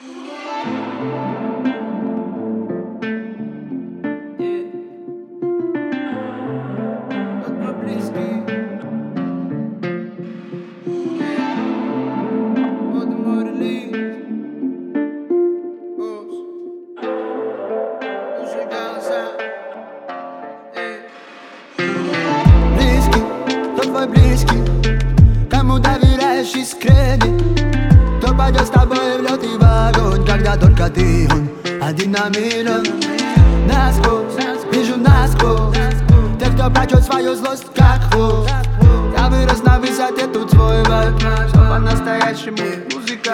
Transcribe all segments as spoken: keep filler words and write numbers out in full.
Близкий, кому доверяешь искренне, кто пойдет с тобой в лед и в огонь, когда только ты, он один на миллион. Насквозь, вижу насквозь тех, кто прячет свою злость, как хвост. Я вырос на высоте, тут свой вайб, что по-настоящему музыка.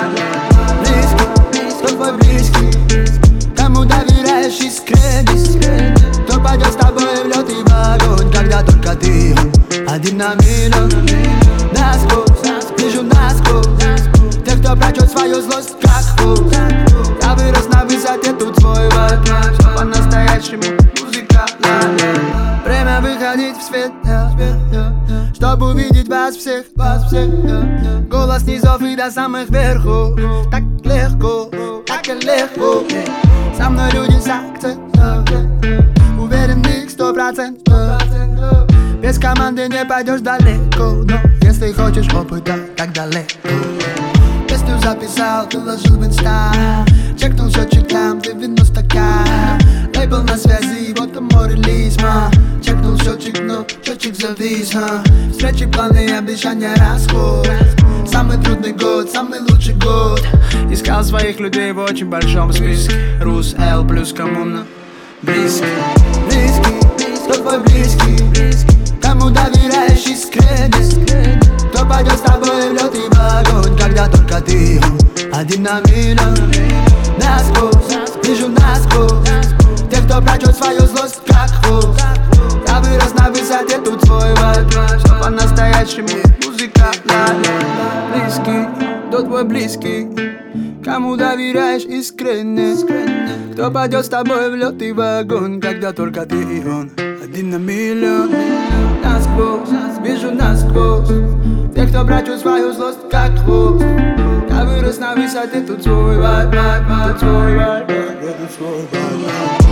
Близкий, кто твой близкий, кому доверяешь искренне, кто пойдет с тобой в лед и в огонь, когда только ты, он один на миллион. Насквозь, вижу насквозь тех, кто прячет свою злость, как хвост. Я вырос на высоте, тут свой вайб, что по-настоящему музыка. Время выходить в свет, чтобы увидеть вас всех, вас всех. Голос низов и до самых верхов. Так легко, так и легко. Со мной люди с акцентом, уверен в них сто процентов. Без команды не пойдешь далеко, но если хочешь опыта, так далеко. Песню записал, выложил в инста, чекнул счетчик, там девяносто ка. Лейбл на связи, вот и мой релиз, ма. Чекнул счетчик, но счетчик завис, ма. Встречи, планы, обещания, расход. Самый трудный год, самый лучший год. Искал своих людей в очень большом списке. Рус, Л плюс коммуна. Близкий, близкий, кто твой близкий, кому доверяешь искренне, кто пойдет с тобой в лед и в огонь, когда только ты, один на миллион. Насквозь, вижу насквозь тех, кто прячет свою злость, как хвост. Я вырос на высоте, тут свой вайб, что по-настоящему музыка. Близкий, кто твой близкий, кому доверяешь искренне, кто пойдет с тобой в лед и в огонь, когда только ты и он один на миллион. Насквозь, вижу насквозь тех, кто прячут свою злость, как хвост. Я вырос на высоте, тут свой вайб, тут свой вайб, тут свой вайб.